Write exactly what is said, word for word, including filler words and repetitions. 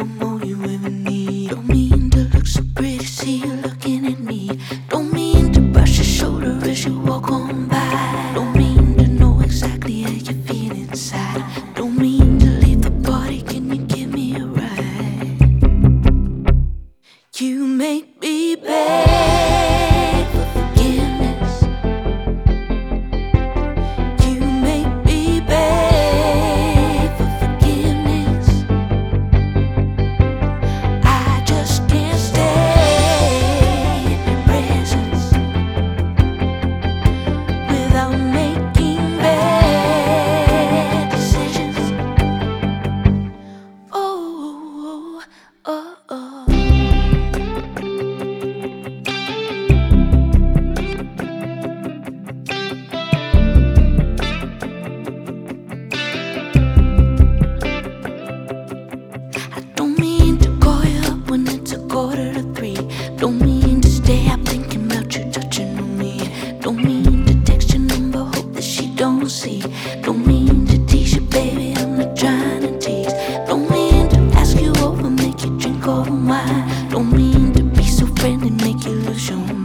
I'm all you ever need. Don't mean to look so pretty, see you looking at me. Don't mean to brush your shoulder as you walk on by. Don't mean to know exactly how you feel inside. Don't mean to leave the party, can you give me a ride? You make me beg for forgiveness. You make me beg for forgiveness. I just can't stay in your presence without making bad decisions. Oh, oh, oh. Don't mean to call you up when it's a quarter to three. Don't mean to stay up thinking about you touching on me. Don't mean to text your number, hope that she don't see. Don't mean to tease you, baby, I'm not trying to tease. Don't mean to ask you over, make you drink all the wine. Don't mean to be so friendly, make you lose your mind.